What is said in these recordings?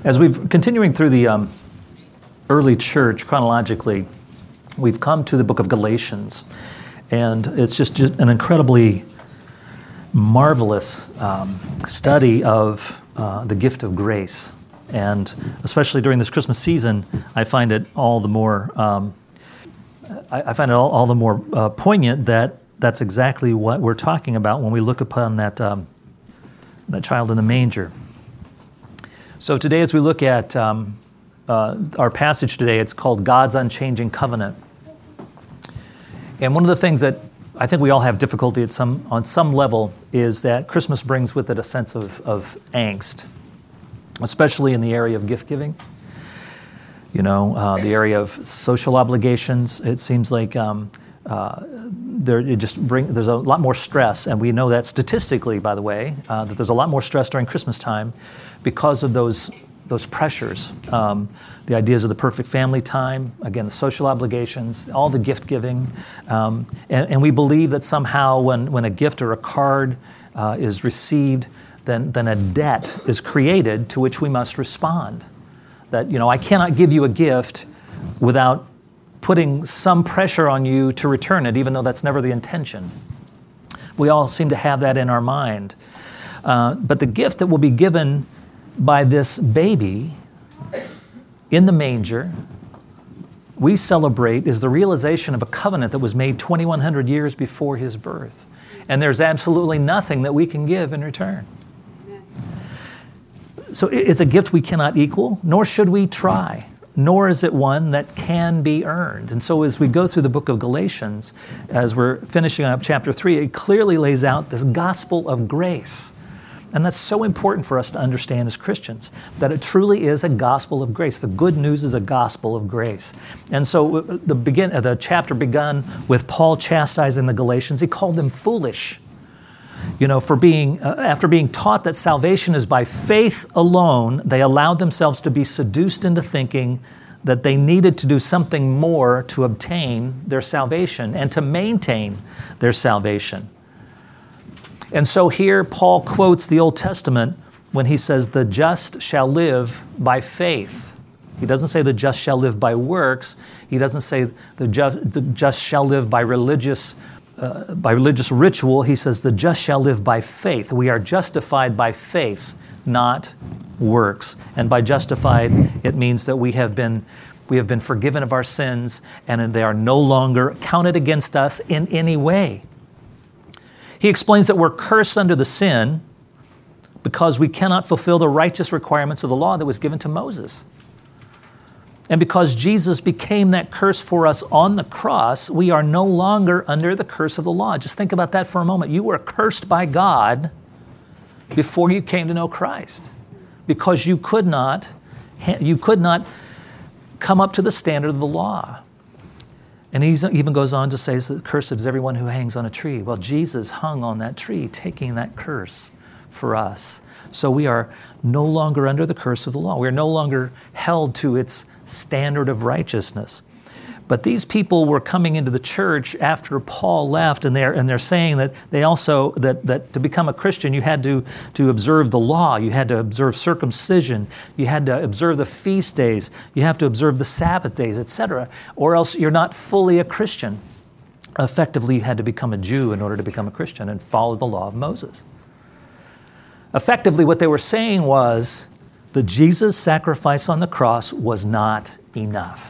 As we've continuing through the early church chronologically, we've come to the book of Galatians, and it's just an incredibly marvelous study of the gift of grace. And especially during this Christmas season, I find it all the more all the more poignant that that's exactly what we're talking about when we look upon that child in the manger. So today, as we look at our passage today, it's called God's Unchanging Covenant. And one of the things that I think we all have difficulty on some level is that Christmas brings with it a sense of angst, especially in the area of gift giving. You know, the area of social obligations. It seems like there's a lot more stress, and we know that statistically, by the way, that there's a lot more stress during Christmas time because of those pressures. The ideas of the perfect family time, again, the social obligations, all the gift giving, and we believe that somehow when a gift or a card is received, then a debt is created to which we must respond. That, you know, I cannot give you a gift without putting some pressure on you to return it, even though that's never the intention. We all seem to have that in our mind. But the gift that will be given by this baby in the manger, we celebrate, is the realization of a covenant that was made 2,100 years before his birth. And there's absolutely nothing that we can give in return. So it's a gift we cannot equal, nor should we try, nor is it one that can be earned. And so as we go through the book of Galatians, as we're finishing up chapter 3, it clearly lays out this gospel of grace. And that's so important for us to understand as Christians, that it truly is a gospel of grace. The good news is a gospel of grace. And so the chapter began with Paul chastising the Galatians. He called them foolish, you know, for being, after being taught that salvation is by faith alone, they allowed themselves to be seduced into thinking that they needed to do something more to obtain their salvation and to maintain their salvation. And so here Paul quotes the Old Testament when he says, the just shall live by faith. He doesn't say the just shall live by works. He doesn't say the just shall live by religious ritual. He says the just shall live by faith. We are justified by faith, not works. And by justified, it means that we have been forgiven of our sins, and they are no longer counted against us in any way. He explains that we're cursed under the sin because we cannot fulfill the righteous requirements of the law that was given to Moses. And because Jesus became that curse for us on the cross, we are no longer under the curse of the law. Just think about that for a moment. You were cursed by God before you came to know Christ because you could not come up to the standard of the law. And he even goes on to say, cursed is everyone who hangs on a tree. Well, Jesus hung on that tree, taking that curse for us. So we are no longer under the curse of the law. We are no longer held to its standard of righteousness. But these people were coming into the church after Paul left, and they're saying that they also that to become a Christian you had to observe the law, you had to observe circumcision, you had to observe the feast days, you have to observe the Sabbath days, etc., or else you're not fully a Christian. Effectively, you had to become a Jew in order to become a Christian and follow the law of Moses. Effectively, what they were saying was that Jesus' sacrifice on the cross was not enough.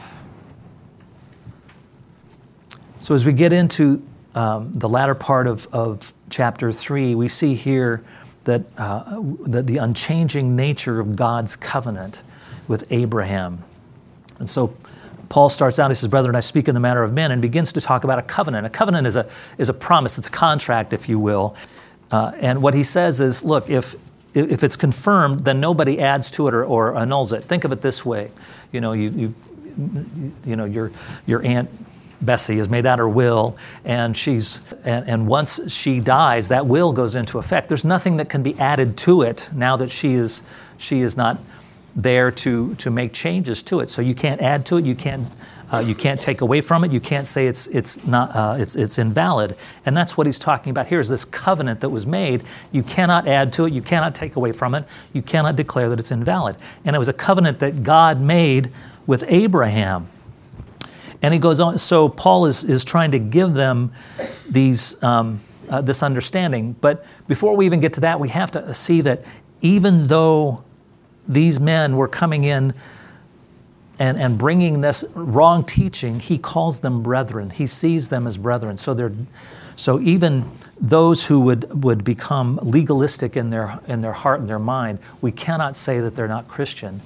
So as we get into the latter part of chapter 3, we see here that the unchanging nature of God's covenant with Abraham. And so Paul starts out, he says, brethren, I speak in the manner of men, and begins to talk about a covenant. A covenant is a promise, it's a contract, if you will. And what he says is, look, if it's confirmed, then nobody adds to it or annuls it. Think of it this way. You know, you know, your Aunt Bessie has made out her will, and once she dies, that will goes into effect. There's nothing that can be added to it now that she is not there to make changes to it. So you can't add to it. You can't take away from it. You can't say it's invalid. And that's what he's talking about here, is this covenant that was made. You cannot add to it. You cannot take away from it. You cannot declare that it's invalid. And it was a covenant that God made with Abraham. And he goes on, so Paul is trying to give them this understanding. But before we even get to that, we have to see that even though these men were coming in and bringing this wrong teaching, he calls them brethren. He sees them as brethren. So even those who would become legalistic in their heart and their mind, we cannot say that they're not Christian.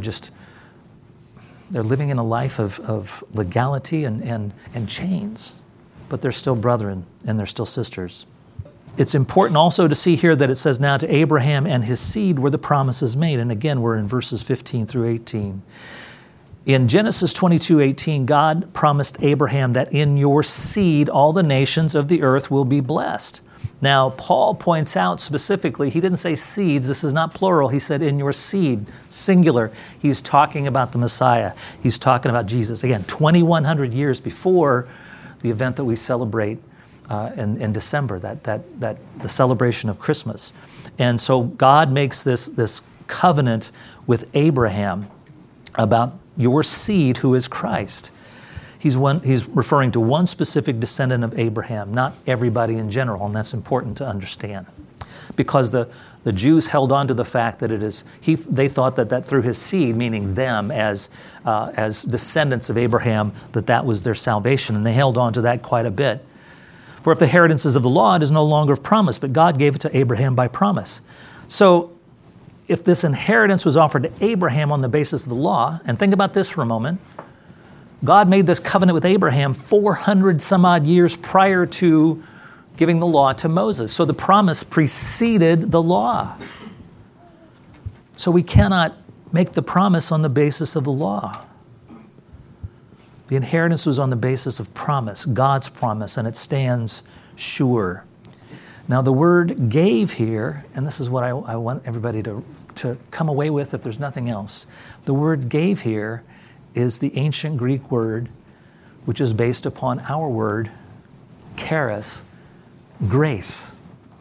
They're living in a life of legality and chains, but they're still brethren and they're still sisters. It's important also to see here that it says, now to Abraham and his seed were the promises made. And again, we're in verses 15 through 18. In Genesis 22:18, God promised Abraham that in your seed all the nations of the earth will be blessed. Now, Paul points out specifically, he didn't say seeds, this is not plural, he said in your seed, singular. He's talking about the Messiah. He's talking about Jesus. Again, 2,100 years before the event that we celebrate in December, that the celebration of Christmas. And so God makes this covenant with Abraham about your seed, who is Christ. He's referring to one specific descendant of Abraham, not everybody in general, and that's important to understand. Because the Jews held on to the fact that they thought that through his seed, meaning them as descendants of Abraham, that was their salvation, and they held on to that quite a bit. For if the inheritance is of the law, it is no longer of promise, but God gave it to Abraham by promise. So if this inheritance was offered to Abraham on the basis of the law, and think about this for a moment, God made this covenant with Abraham 400 some odd years prior to giving the law to Moses. So the promise preceded the law. So we cannot make the promise on the basis of the law. The inheritance was on the basis of promise, God's promise, and it stands sure. Now the word gave here, and this is what I want everybody to come away with if there's nothing else. The word gave here is the ancient Greek word, which is based upon our word, charis, grace,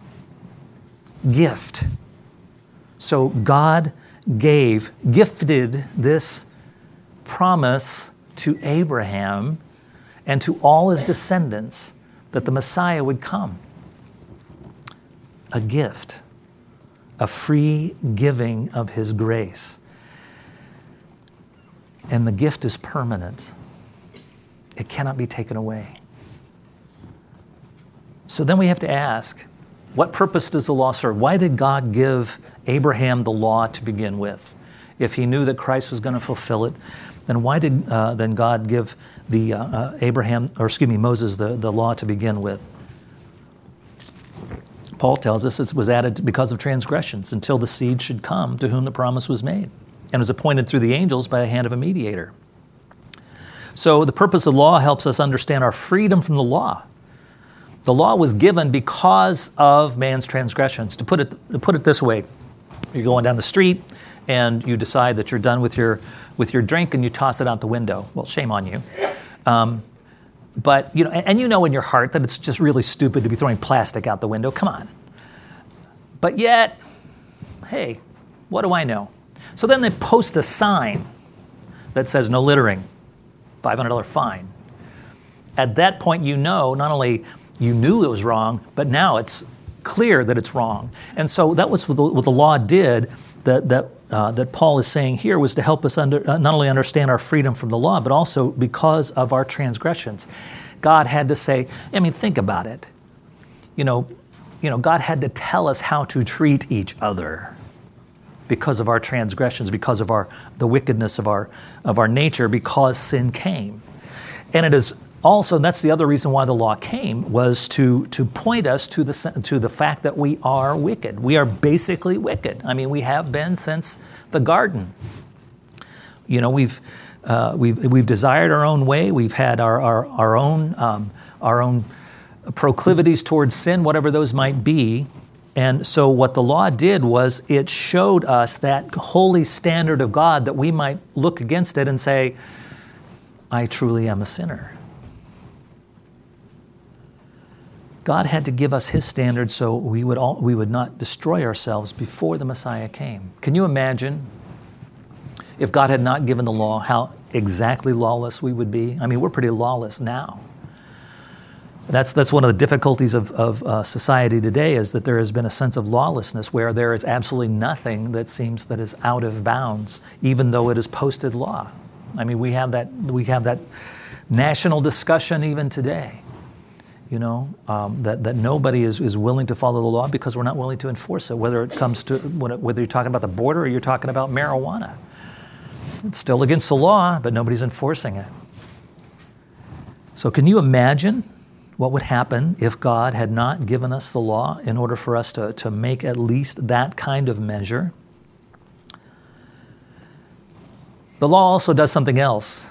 gift. So God gifted this promise to Abraham and to all his descendants that the Messiah would come. A gift, a free giving of his grace. And the gift is permanent. It cannot be taken away. So then we have to ask, what purpose does the law serve? Why did God give Abraham the law to begin with? If he knew that Christ was going to fulfill it, then why did then God give Moses the law to begin with? Paul tells us it was added because of transgressions until the seed should come to whom the promise was made, and was appointed through the angels by the hand of a mediator. So the purpose of the law helps us understand our freedom from the law. The law was given because of man's transgressions. To put it this way, you're going down the street and you decide that you're done with your drink and you toss it out the window. Well, shame on you. But you know in your heart that it's just really stupid to be throwing plastic out the window. Come on. But yet, hey, what do I know? So then they post a sign that says no littering, $500 fine. At that point, not only you knew it was wrong, but now it's clear that it's wrong. And so that was what the law did that Paul is saying here, was to help us not only understand our freedom from the law, but also because of our transgressions. God had to say, think about it. God had to tell us how to treat each other because of our transgressions, because of the wickedness of our nature, because sin came. And it is also, that's the other reason why the law came, was to point us to the fact that we are wicked. We are basically wicked. We have been since the garden. We've desired our own way. We've had our own proclivities towards sin, whatever those might be. And so what the law did was it showed us that holy standard of God that we might look against it and say, I truly am a sinner. God had to give us his standard so we would not destroy ourselves before the Messiah came. Can you imagine if God had not given the law, how exactly lawless we would be? I mean, we're pretty lawless now. That's one of the difficulties of society today, is that there has been a sense of lawlessness where there is absolutely nothing that seems that is out of bounds, even though it is posted law. I mean, we have that national discussion even today, that nobody is willing to follow the law because we're not willing to enforce it, whether it comes to, whether you're talking about the border or you're talking about marijuana. It's still against the law, but nobody's enforcing it. So can you imagine what would happen if God had not given us the law in order for us to make at least that kind of measure? The law also does something else.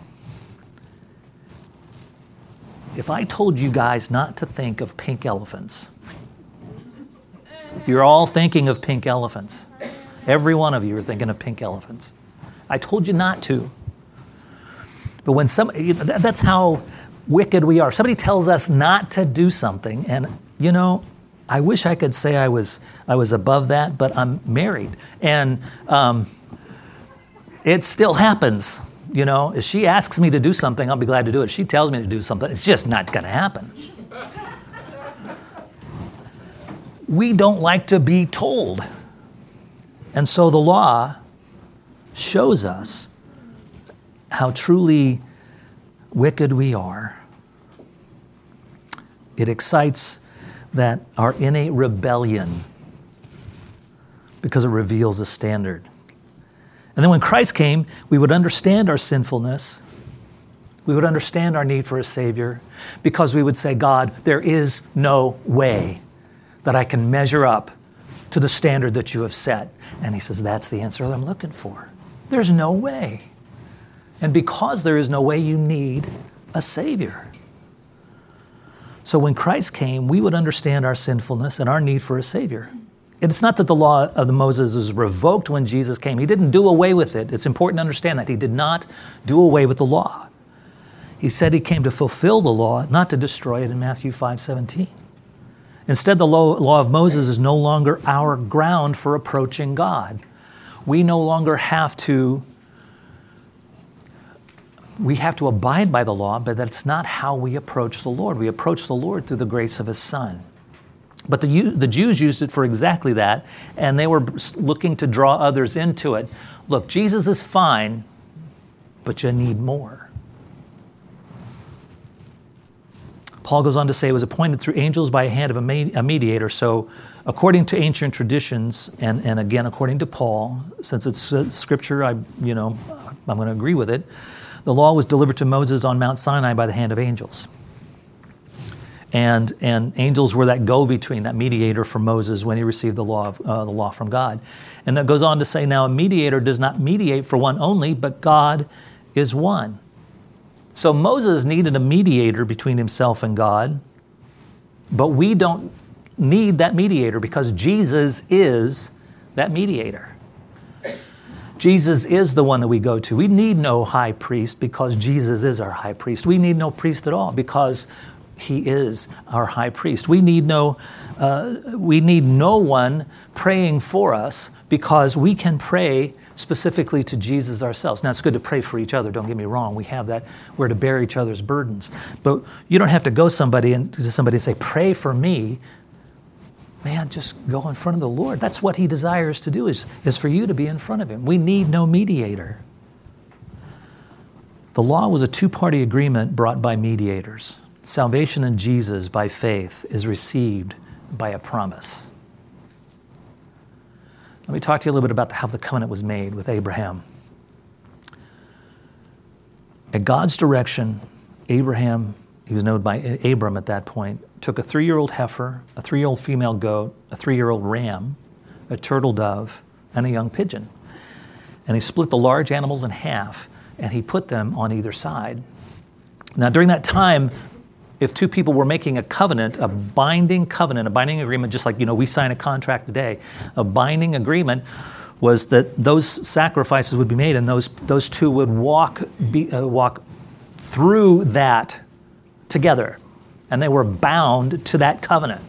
If I told you guys not to think of pink elephants, you're all thinking of pink elephants. Every one of you are thinking of pink elephants. I told you not to. But when that's how wicked we are. Somebody tells us not to do something, and I wish I could say I was above that, but I'm married, and it still happens. If she asks me to do something, I'll be glad to do it. If she tells me to do something, it's just not going to happen. We don't like to be told. And so the law shows us how truly wicked we are. It excites that our innate rebellion because it reveals a standard. And then when Christ came, we would understand our sinfulness. We would understand our need for a Savior, because we would say, God, there is no way that I can measure up to the standard that you have set. And he says, that's the answer that I'm looking for. There's no way. And because there is no way, you need a Savior. So when Christ came, we would understand our sinfulness and our need for a Savior. It's not that the law of Moses was revoked when Jesus came. He didn't do away with it. It's important to understand that. He did not do away with the law. He said he came to fulfill the law, not to destroy it in Matthew 5:17. Instead, the law of Moses is no longer our ground for approaching God. We no longer have to abide by the law, but that's not how we approach the Lord. We approach the Lord through the grace of his Son. But the Jews used it for exactly that, and they were looking to draw others into it. Look, Jesus is fine, but you need more. Paul goes on to say it was appointed through angels by a hand of a mediator. So according to ancient traditions, and again, according to Paul, since it's scripture, I'm going to agree with it, the law was delivered to Moses on Mount Sinai by the hand of angels. And angels were that go-between, that mediator for Moses when he received the law from God. And that goes on to say, now a mediator does not mediate for one only, but God is one. So Moses needed a mediator between himself and God, but we don't need that mediator because Jesus is that mediator. Jesus is the one that we go to. We need no high priest because Jesus is our high priest. We need no priest at all because he is our high priest. We need no one praying for us because we can pray specifically to Jesus ourselves. Now, it's good to pray for each other. Don't get me wrong. We have that. We're to bear each other's burdens. But you don't have to go to somebody and say, pray for me. Man, just go in front of the Lord. That's what he desires to do, is for you to be in front of him. We need no mediator. The law was a two-party agreement brought by mediators. Salvation in Jesus by faith is received by a promise. Let me talk to you a little bit about how the covenant was made with Abraham. At God's direction, Abraham, he was known by Abram at that point, took a 3-year-old heifer, a 3-year-old female goat, a 3-year-old ram, a turtle dove, and a young pigeon. And he split the large animals in half, and he put them on either side. Now, during that time, if two people were making a covenant, a binding agreement, just like, we sign a contract today, a binding agreement was that those sacrifices would be made, and those two would walk through that together, and they were bound to that covenant.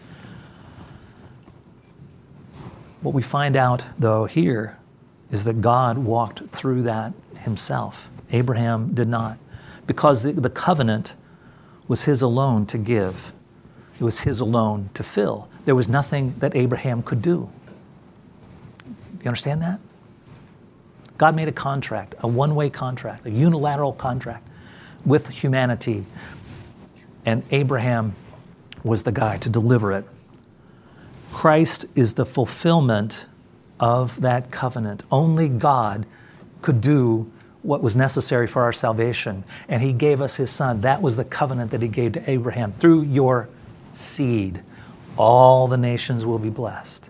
What we find out, though, here is that God walked through that himself. Abraham did not, because the covenant was his alone to give. It was his alone to fill. There was nothing that Abraham could do. You understand that? God made a contract, a one-way contract, a unilateral contract with humanity, and Abraham was the guy to deliver it. Christ is the fulfillment of that covenant. Only God could do what was necessary for our salvation, and he gave us his son. That was the covenant that he gave to Abraham. Through your seed, all the nations will be blessed.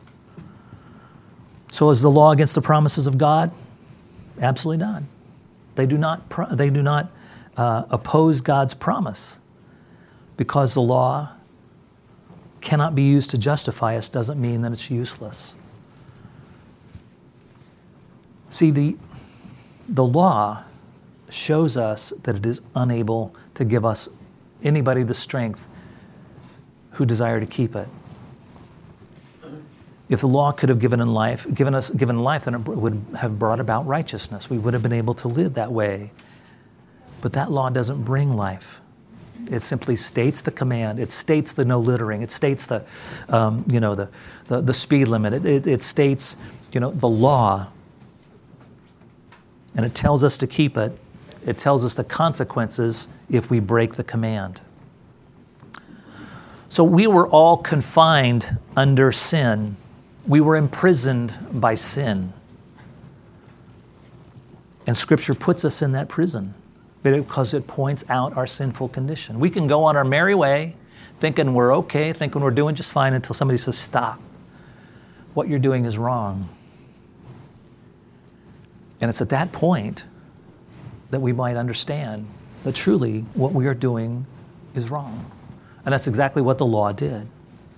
So is the law against the promises of God? Absolutely not. They do not oppose God's promise. Because the law cannot be used to justify us doesn't mean that it's useless. See, the law shows us that it is unable to give us anybody the strength who desire to keep it. If the law could have given life, then it would have brought about righteousness. We would have been able to live that way. But that law doesn't bring life. It simply states the command. It states the no littering. It states the speed limit. It states, the law. And it tells us to keep it. It tells us the consequences if we break the command. So we were all confined under sin. We were imprisoned by sin. And Scripture puts us in that prison because it points out our sinful condition. We can go on our merry way, thinking we're okay, thinking we're doing just fine, until somebody says, stop. What you're doing is wrong. And it's at that point that we might understand that truly what we are doing is wrong. And that's exactly what the law did.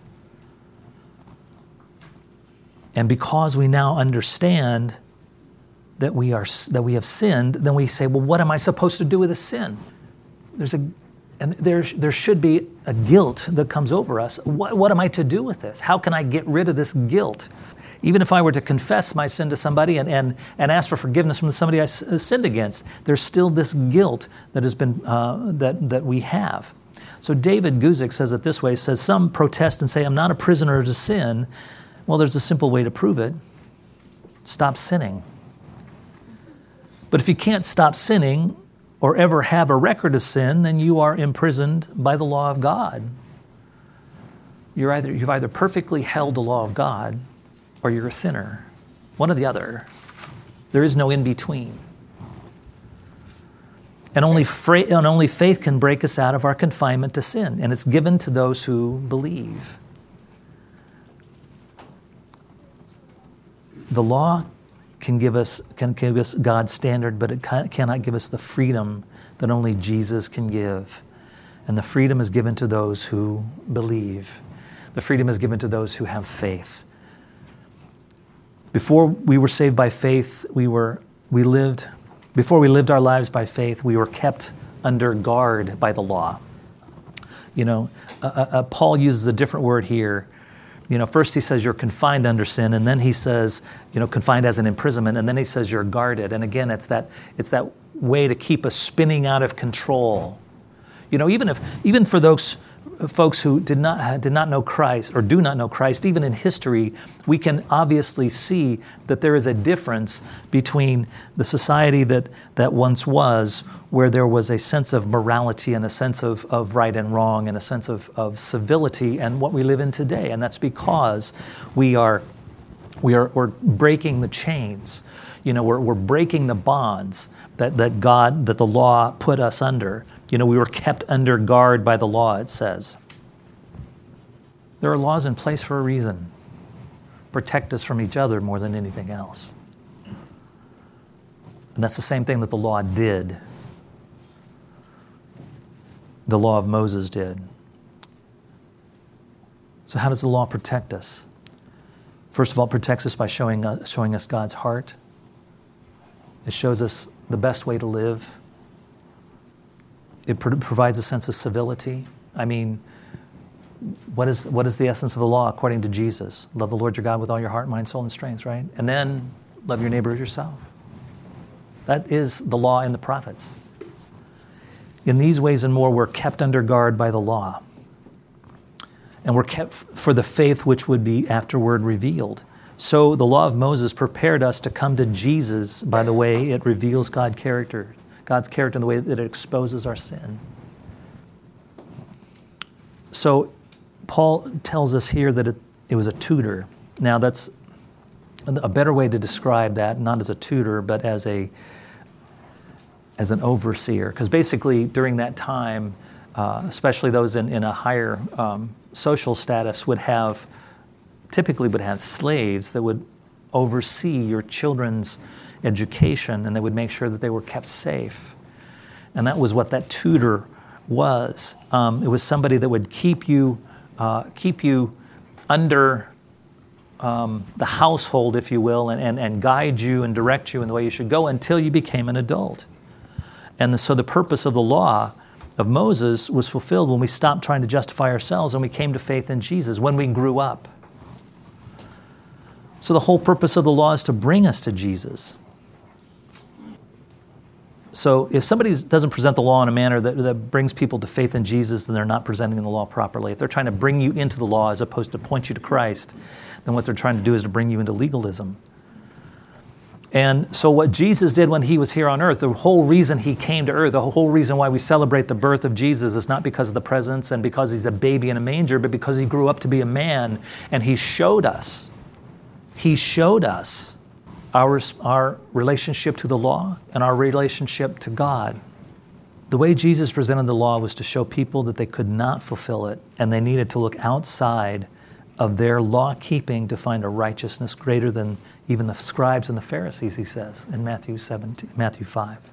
And because we now understand that we have sinned, then we say, well, what am I supposed to do with this sin? There should be a guilt that comes over us. What am I to do with this? How can I get rid of this guilt? Even if I were to confess my sin to somebody and ask for forgiveness from somebody I sinned against, there's still this guilt that has been that we have. So David Guzik says it this way. He says, some protest and say, I'm not a prisoner to sin. Well, there's a simple way to prove it. Stop sinning. But if you can't stop sinning or ever have a record of sin, then you are imprisoned by the law of God. You've either perfectly held the law of God or you're a sinner. One or the other. There is no in between. And only faith can break us out of our confinement to sin, and it's given to those who believe. The law can give us God's standard, but it cannot give us the freedom that only Jesus can give. And the freedom is given to those who believe. The freedom is given to those who have faith. Before we were saved by faith, before we lived our lives by faith, we were kept under guard by the law. Paul uses a different word here. First he says you're confined under sin, and then he says, confined as an imprisonment, and then he says you're guarded. And again, it's that way to keep us spinning out of control. Even for those folks who did not know Christ or do not know Christ, even in history, we can obviously see that there is a difference between the society that once was, where there was a sense of morality and a sense of right and wrong and a sense of civility, and what we live in today. And that's because we're breaking the chains. We're breaking the bonds that the law put us under. We were kept under guard by the law, it says. There are laws in place for a reason. Protect us from each other more than anything else. And that's the same thing that the law did. the law of Moses did. So how does the law protect us? First of all, it protects us by showing us God's heart. It shows us the best way to live. It provides a sense of civility. I mean, what is the essence of the law according to Jesus? Love the Lord your God with all your heart, mind, soul, and strength, right? And then love your neighbor as yourself. That is the law and the prophets. In these ways and more, we're kept under guard by the law. And we're kept for the faith which would be afterward revealed. So the law of Moses prepared us to come to Jesus by the way it reveals God's character in the way that it exposes our sin. So Paul tells us here that it was a tutor. Now that's a better way to describe that, not as a tutor, but as an overseer. Because basically during that time, especially those in a higher social status typically would have slaves that would oversee your children's education, and they would make sure that they were kept safe. And that was what that tutor was. It was somebody that would keep you under the household, if you will, and guide you and direct you in the way you should go until you became an adult. And so the purpose of the law of Moses was fulfilled when we stopped trying to justify ourselves and we came to faith in Jesus, when we grew up. So the whole purpose of the law is to bring us to Jesus. So if somebody doesn't present the law in a manner that brings people to faith in Jesus, then they're not presenting the law properly. If they're trying to bring you into the law as opposed to point you to Christ, then what they're trying to do is to bring you into legalism. And so what Jesus did when he was here on earth, the whole reason he came to earth, the whole reason why we celebrate the birth of Jesus is not because of the presence and because he's a baby in a manger, but because he grew up to be a man, and he showed us our relationship to the law and our relationship to God. The way Jesus presented the law was to show people that they could not fulfill it, and they needed to look outside of their law-keeping to find a righteousness greater than even the scribes and the Pharisees, he says in Matthew 5.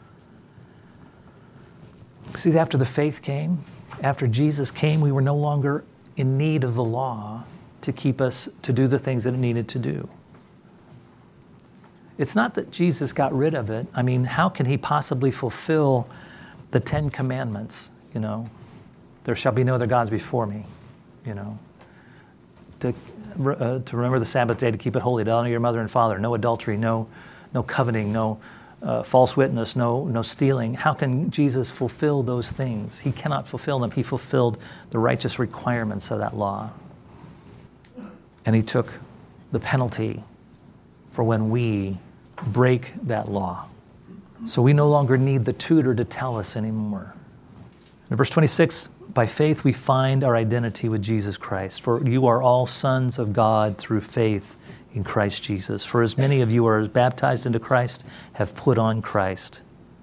See, after the faith came, after Jesus came, we were no longer in need of the law to keep us to do the things that it needed to do. It's not that Jesus got rid of it. I mean, how can he possibly fulfill the 10 commandments? You know, there shall be no other gods before me, you know. To remember the Sabbath day, to keep it holy, to honor your mother and father, no adultery, no coveting, no false witness, no stealing. How can Jesus fulfill those things? He cannot fulfill them. He fulfilled the righteous requirements of that law. And he took the penalty for when we break that law. So we no longer need the tutor to tell us anymore. In verse 26, by faith we find our identity with Jesus Christ. For you are all sons of God through faith in Christ Jesus. For as many of you are baptized into Christ have put on Christ.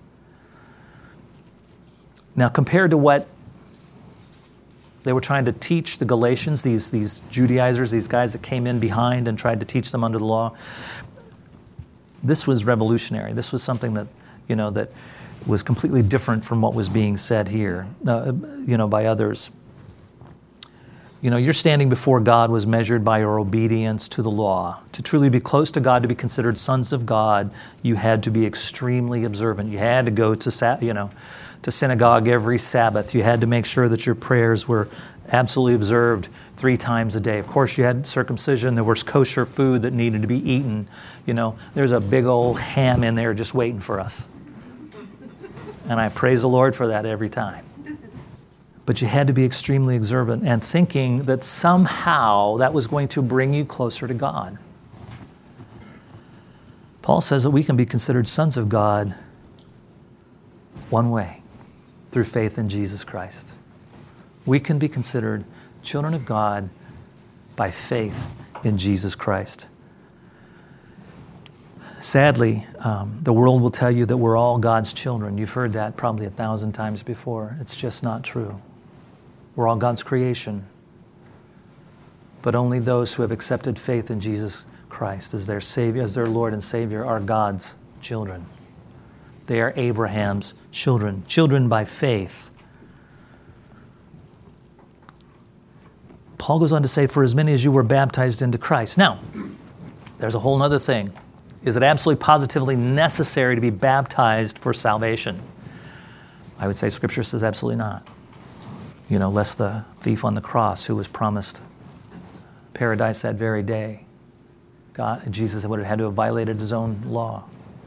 Now compared to what they were trying to teach the Galatians, these Judaizers, these guys that came in behind and tried to teach them under the law, this was revolutionary. This was something that, that was completely different from what was being said here, by others. Your standing before God was measured by your obedience to the law. To truly be close to God, to be considered sons of God, you had to be extremely observant. You had to go to synagogue every Sabbath. You had to make sure that your prayers were absolutely observed 3 times a day. Of course, you had circumcision. There was kosher food that needed to be eaten. There's a big old ham in there just waiting for us. And I praise the Lord for that every time. But you had to be extremely observant and thinking that somehow that was going to bring you closer to God. Paul says that we can be considered sons of God one way, through faith in Jesus Christ. We can be considered children of God by faith in Jesus Christ. Sadly, the world will tell you that we're all God's children. You've heard that probably 1,000 times before. It's just not true. We're all God's creation. But only those who have accepted faith in Jesus Christ as their Savior, as their Lord and Savior, are God's children. They are Abraham's children, children by faith. Paul goes on to say, for as many as you were baptized into Christ. Now, there's a whole other thing. Is it absolutely positively necessary to be baptized for salvation? I would say Scripture says absolutely not. Lest the thief on the cross who was promised paradise that very day, Jesus would have had to have violated his own law.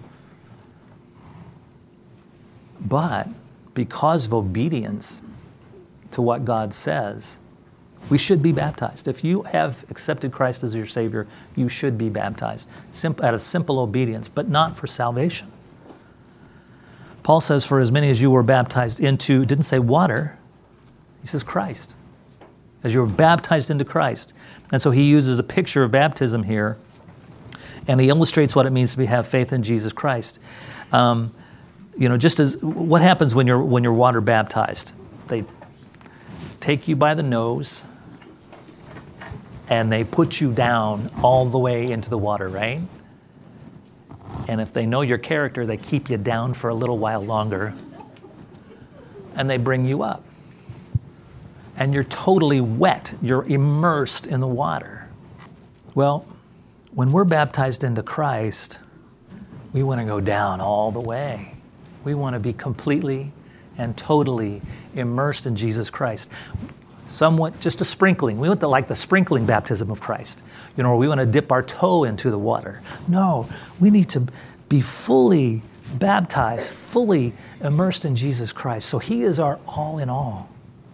But because of obedience to what God says, we should be baptized. If you have accepted Christ as your Savior, you should be baptized out of simple obedience, but not for salvation. Paul says, for as many as you were baptized into, didn't say water, he says Christ. As you were baptized into Christ. And so he uses a picture of baptism here, and he illustrates what it means to have faith in Jesus Christ. Just as what happens when you're water baptized? They take you by the nose and they put you down all the way into the water, right? And if they know your character, they keep you down for a little while longer and they bring you up. And you're totally wet. You're immersed in the water. Well, when we're baptized into Christ, we want to go down all the way. We want to be completely and totally immersed in Jesus Christ. Somewhat, just a sprinkling. We want the sprinkling baptism of Christ. Or we want to dip our toe into the water. No, we need to be fully baptized, fully immersed in Jesus Christ. So he is our all in all.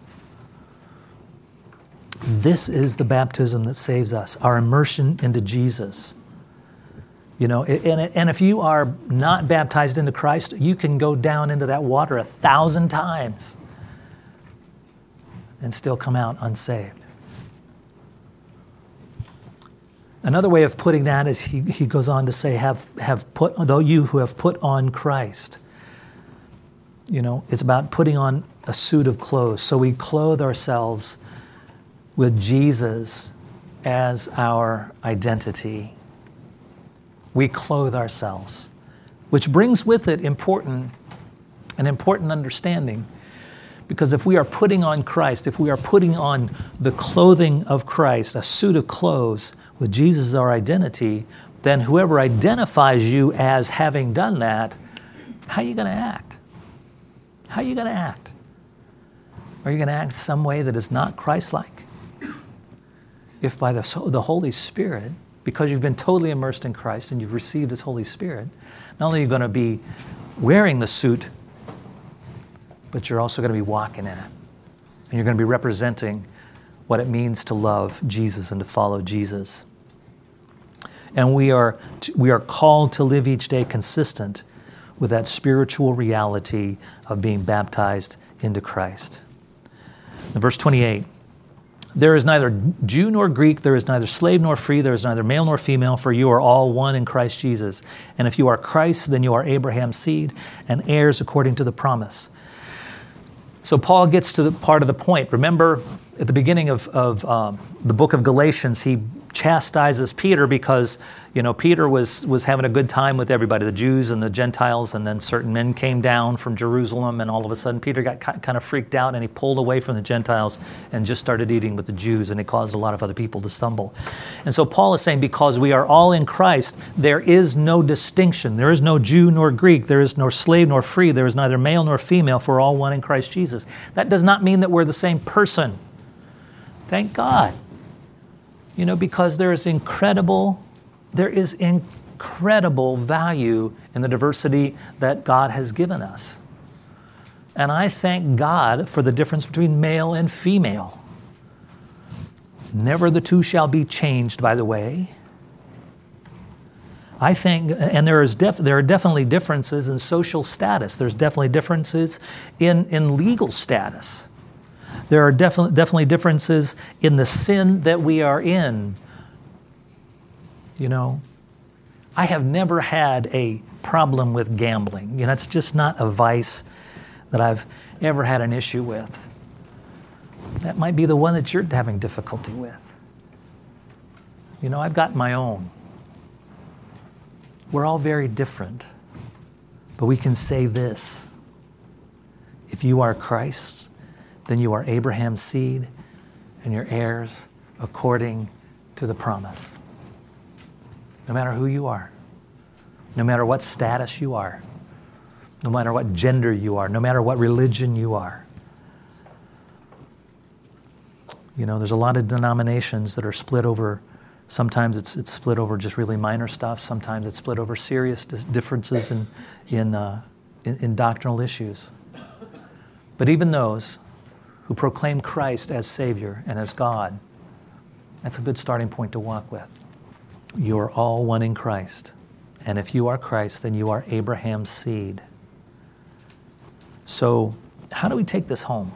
This is the baptism that saves us, our immersion into Jesus. And if you are not baptized into Christ, you can go down into that water 1,000 times and still come out unsaved. Another way of putting that is he goes on to say, though you who have put on Christ. It's about putting on a suit of clothes. So we clothe ourselves with Jesus as our identity. We clothe ourselves, which brings with it an important understanding. Because if we are putting on Christ, if we are putting on the clothing of Christ, a suit of clothes with Jesus as our identity, then whoever identifies you as having done that, how are you going to act? How are you going to act? Are you going to act some way that is not Christ-like? If by the Holy Spirit, because you've been totally immersed in Christ and you've received His Holy Spirit, not only are you going to be wearing the suit, but you're also going to be walking in it. And you're going to be representing what it means to love Jesus and to follow Jesus. And we are called to live each day consistent with that spiritual reality of being baptized into Christ. In verse 28, there is neither Jew nor Greek, there is neither slave nor free, there is neither male nor female, for you are all one in Christ Jesus. And if you are Christ, then you are Abraham's seed and heirs according to the promise. So Paul gets to the part of the point. Remember, at the beginning of the book of Galatians, he chastises Peter because, Peter was having a good time with everybody, the Jews and the Gentiles, and then certain men came down from Jerusalem, and all of a sudden Peter got kind of freaked out, and he pulled away from the Gentiles and just started eating with the Jews, and it caused a lot of other people to stumble. And so Paul is saying, because we are all in Christ, there is no distinction. There is no Jew nor Greek. There is no slave nor free. There is neither male nor female, for all one in Christ Jesus. That does not mean that we're the same person. Thank God. Because there is incredible value in the diversity that God has given us. And I thank God for the difference between male and female. Never the two shall be changed, by the way. I think, and there are definitely differences in social status. There's definitely differences in legal status. There are definitely differences in the sin that we are in. I have never had a problem with gambling. It's just not a vice that I've ever had an issue with. That might be the one that you're having difficulty with. I've got my own. We're all very different. But we can say this: if you are Christ, then you are Abraham's seed and your heirs according to the promise. No matter who you are, no matter what status you are, no matter what gender you are, no matter what religion you are. You know, there's a lot of denominations that are split over, sometimes it's split over just really minor stuff, sometimes it's split over serious differences in doctrinal issues. But even those who proclaim Christ as Savior and as God, that's a good starting point to walk with. You're all one in Christ. And if you are Christ, then you are Abraham's seed. So how do we take this home?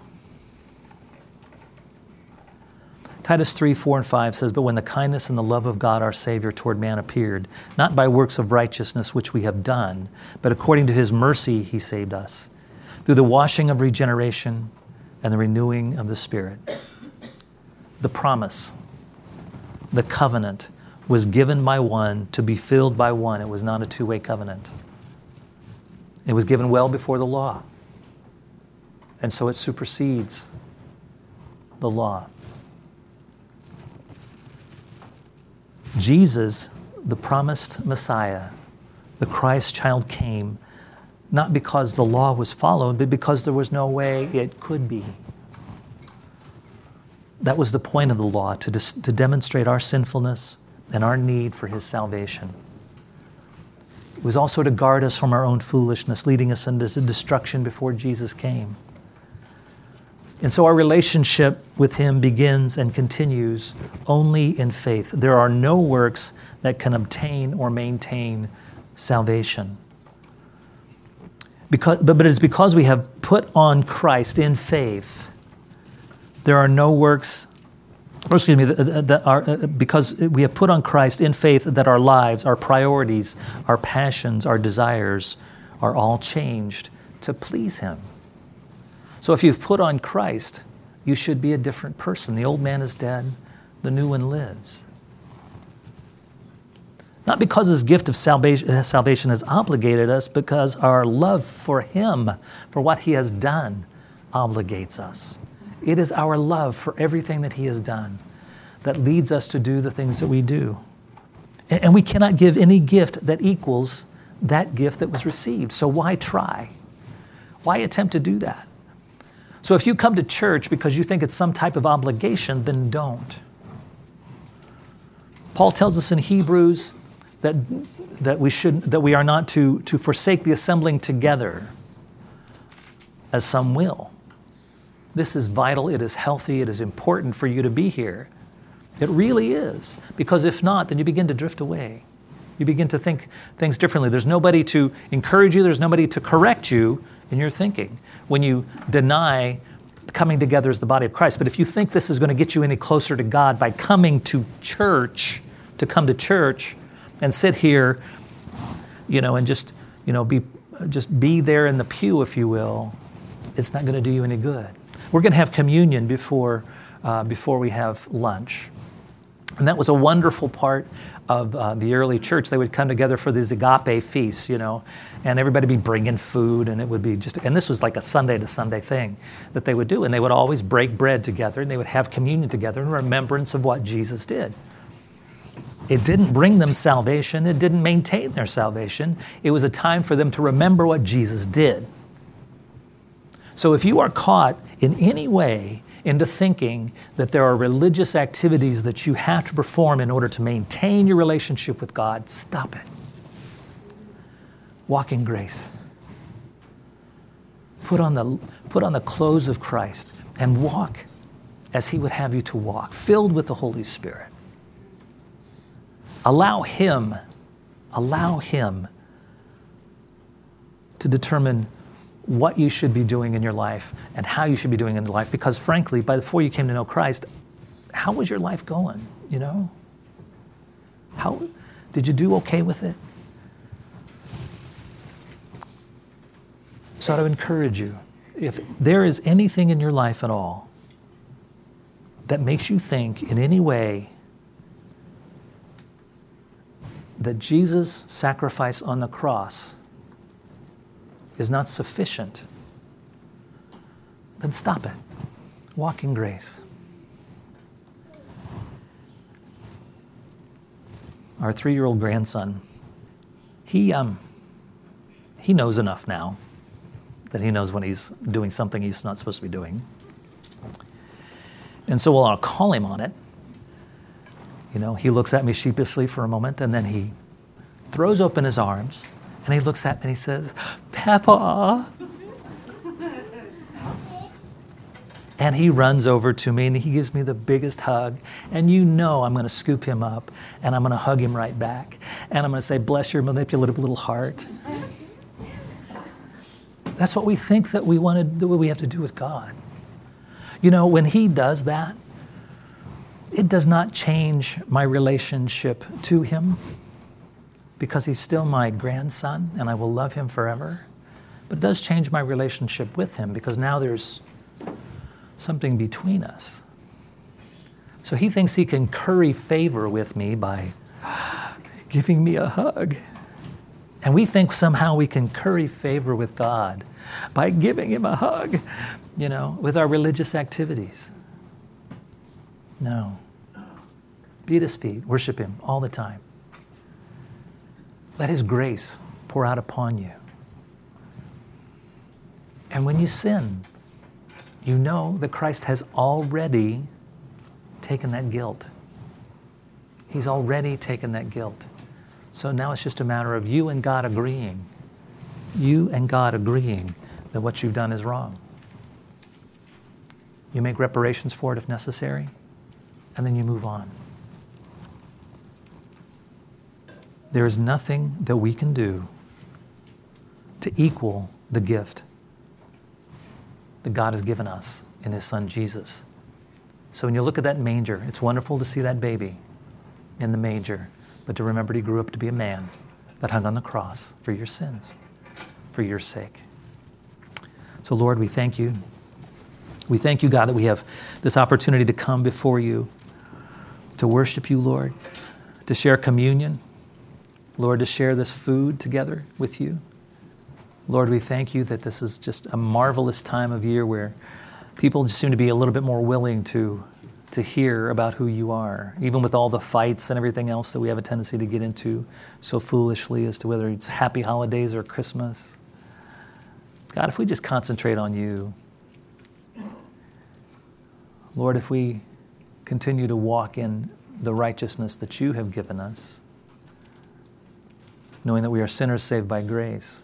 Titus 3, 4, and 5 says, "But when the kindness and the love of God our Savior toward man appeared, not by works of righteousness which we have done, but according to His mercy He saved us, through the washing of regeneration and the renewing of the Spirit." The promise, the covenant, was given by one to be filled by one. It was not a two-way covenant. It was given well before the law. And so it supersedes the law. Jesus, the promised Messiah, the Christ child, came not because the law was followed, but because there was no way it could be. That was the point of the law, to demonstrate our sinfulness and our need for His salvation. It was also to guard us from our own foolishness, leading us into destruction before Jesus came. And so our relationship with Him begins and continues only in faith. There are no works that can obtain or maintain salvation. But it's because we have put on Christ in faith. There are no works, because we have put on Christ in faith that our lives, our priorities, our passions, our desires are all changed to please Him. So if you've put on Christ, you should be a different person. The old man is dead, the new one lives. Not because His gift of salvation has obligated us, because our love for Him, for what He has done, obligates us. It is our love for everything that He has done that leads us to do the things that we do. And we cannot give any gift that equals that gift that was received. So why try? Why attempt to do that? So if you come to church because you think it's some type of obligation, then don't. Paul tells us in Hebrews that we are not to forsake the assembling together, as some will. This is vital, it is healthy, it is important for you to be here. It really is. Because if not, then you begin to drift away. You begin to think things differently. There's nobody to encourage you, there's nobody to correct you in your thinking when you deny coming together as the body of Christ. But if you think this is going to get you any closer to God by coming to church, to come to church and sit here, and just be there in the pew, if you will, it's not going to do you any good. We're going to have communion before we have lunch. And that was a wonderful part of the early church. They would come together for these agape feasts, and everybody would be bringing food, and it would be and this was like a Sunday to Sunday thing that they would do. And they would always break bread together, and they would have communion together in remembrance of what Jesus did. It didn't bring them salvation. It didn't maintain their salvation. It was a time for them to remember what Jesus did. So if you are caught in any way into thinking that there are religious activities that you have to perform in order to maintain your relationship with God, stop it. Walk in grace. Put on the clothes of Christ and walk as He would have you to walk, filled with the Holy Spirit. Allow Him to determine what you should be doing in your life and how you should be doing in your life. Because frankly, before you came to know Christ, how was your life going? How did you do okay with it? So I would encourage you, if there is anything in your life at all that makes you think in any way that Jesus' sacrifice on the cross is not sufficient, then stop it. Walk in grace. our 3-year-old grandson, he knows enough now that he knows when he's doing something he's not supposed to be doing. And so while I'll call him on it, he looks at me sheepishly for a moment, and then he throws open his arms, and he looks at me and he says, "Papa." And he runs over to me and he gives me the biggest hug. And I'm going to scoop him up and I'm going to hug him right back. And I'm going to say, "Bless your manipulative little heart." That's what we think that we want to do, what we have to do with God. When he does that, it does not change my relationship to him, because he's still my grandson and I will love him forever. But it does change my relationship with him, because now there's something between us. So he thinks he can curry favor with me by giving me a hug. And we think somehow we can curry favor with God by giving him a hug, with our religious activities. No. Be at his feet, worship him all the time. Let his grace pour out upon you. And when you sin, you know that Christ has already taken that guilt. He's already taken that guilt. So now it's just a matter of you and God agreeing. You and God agreeing that what you've done is wrong. You make reparations for it if necessary, and then you move on. There is nothing that we can do to equal the gift that God has given us in his son Jesus. So when you look at that manger, it's wonderful to see that baby in the manger, but to remember he grew up to be a man that hung on the cross for your sins, for your sake. So Lord, we thank you. We thank you, God, that we have this opportunity to come before you, to worship you, Lord, to share communion, Lord, to share this food together with you. Lord, we thank you that this is just a marvelous time of year where people just seem to be a little bit more willing to hear about who you are, even with all the fights and everything else that we have a tendency to get into so foolishly as to whether it's happy holidays or Christmas. God, if we just concentrate on you, Lord, if we continue to walk in the righteousness that you have given us, knowing that we are sinners saved by grace,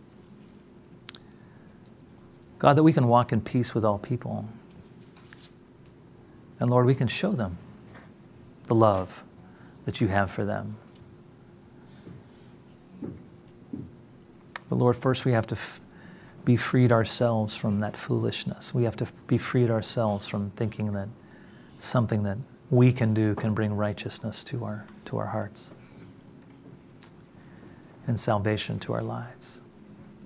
God, that we can walk in peace with all people. And Lord, we can show them the love that you have for them. But Lord, first we have to be freed ourselves from that foolishness. We have to be freed ourselves from thinking that something that we can do can bring righteousness to our hearts and salvation to our lives.